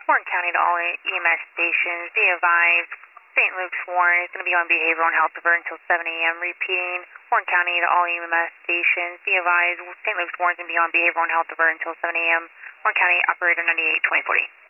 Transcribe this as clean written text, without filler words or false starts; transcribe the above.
Warren County to all EMS stations. Be advised, St. Luke's Warren is going to be on behavioral and health alert until 7 a.m. Repeating, Warren County to all EMS stations. Be advised, St. Luke's Warren is going to be on behavioral and health alert until 7 a.m. Warren County, operator 98-2040.